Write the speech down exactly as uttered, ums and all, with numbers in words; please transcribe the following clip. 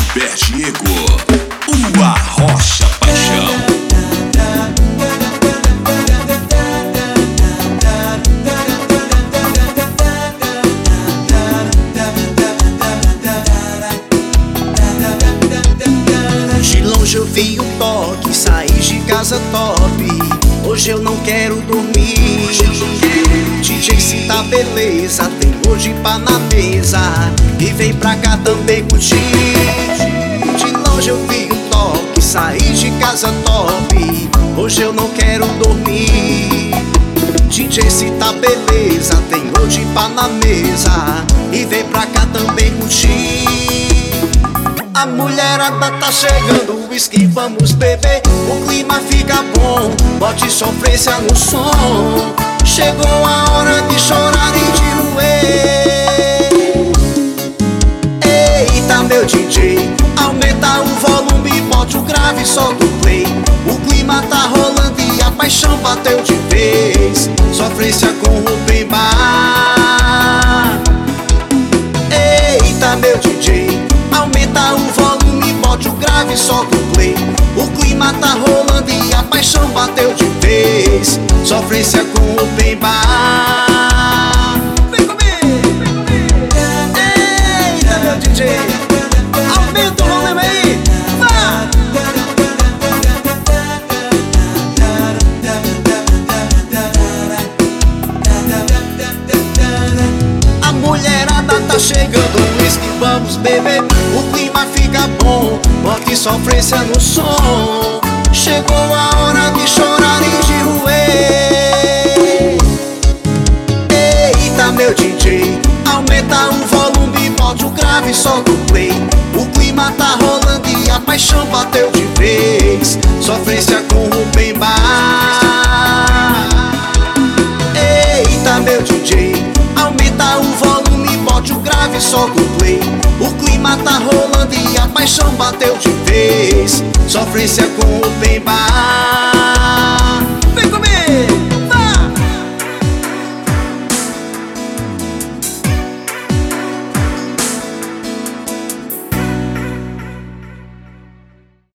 Gilberto Diego, o Arrocha Paixão. De longe eu vi um toque, saí de casa top. Hoje eu não quero dormir. D J cita beleza, tem hoje pá na mesa e vem pra cá também curtir. De longe eu vi um toque, saí de casa top. Hoje eu não quero dormir. D J cita beleza, tem hoje pá na mesa e vem pra cá também curtir. A mulherada tá chegando, whisky, vamos beber. O clima fica bom, bote sofrência no som. Chegou a hora de chorar e de roer. Eita meu D J, aumenta o volume, bote o grave, solta o play. O clima tá rolando e a paixão bateu de vez. Sofrência com Rubem Bar. Eita meu D J, aumenta o volume, bote o grave, solta o play. O clima tá rolando e a paixão bateu de vez. Sofrência com o Rubem Bar. Vem comigo, vem comigo. Eita meu D J, aumenta o volume aí, vai. A mulherada tá chegando, whisky, vamos beber. O clima fica bom, bote sofrência no som. Chegou a hora de chorar e de roer. Eita meu D J, aumenta o volume, bote o grave, solta o play. O clima tá rolando e a paixão bateu de vez. Sofrência com Rubem Bar. Eita meu D J, aumenta o volume, bote o grave, solta o play. O clima tá rolando e a paixão bateu de vez. Sofrência com o Rubem Bar.